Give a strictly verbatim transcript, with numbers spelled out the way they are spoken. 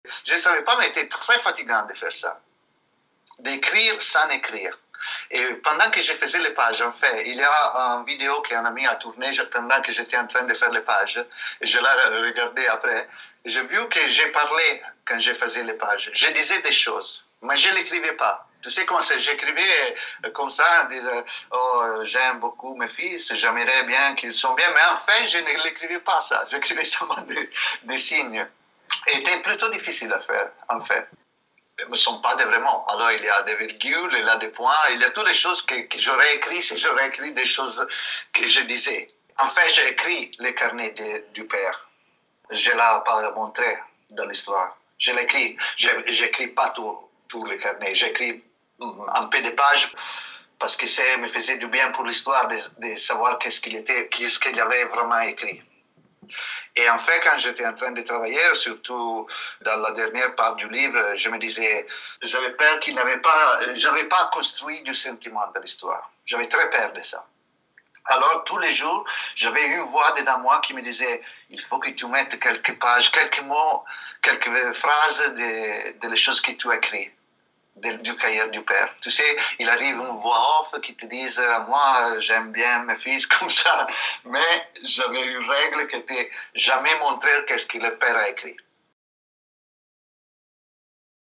Je ne savais pas, mais c'était très fatigant de faire ça. D'écrire sans écrire. Et pendant que je faisais les pages, en fait, il y a une vidéo qu'un ami a tournée pendant que j'étais en train de faire les pages, et je l'ai regardé après. J'ai vu que j'ai parlé quand je faisais les pages. Je disais des choses, mais je ne l'écrivais pas. Tu sais comment c'est, j'écrivais comme ça, en disant, oh, j'aime beaucoup mes fils, j'aimerais bien qu'ils soient bien, mais en fait, je ne l'écrivais pas ça, j'écrivais seulement des, des signes. Et c'était plutôt difficile à faire, en fait. Ne sont pas des vraiment. Alors, il y a des virgules, il y a des points, il y a toutes les choses que, que j'aurais écrit si j'aurais écrit des choses que je disais. En fait, j'ai écrit les carnets de, du père. Je ne l'ai pas montré dans l'histoire. Je l'écris. Je n'écris pas tous les carnets. J'écris un peu de pages parce que ça me faisait du bien pour l'histoire de, de savoir qu'est-ce qu'il était, qu'est-ce qu'il avait vraiment écrit. Et en fait, quand j'étais en train de travailler, surtout dans la dernière part du livre, je me disais, j'avais peur qu'il n'avait pas, j'avais pas construit du sentiment de l'histoire. J'avais très peur de ça. Alors, tous les jours, j'avais une voix dedans moi qui me disait, il faut que tu mettes quelques pages, quelques mots, quelques phrases de, de les choses que tu écris. Du cahier du père. Tu sais, il arrive une voix off qui te dise moi j'aime bien mes fils comme ça, mais j'avais une règle qui était jamais montrer qu'est-ce que le père a écrit.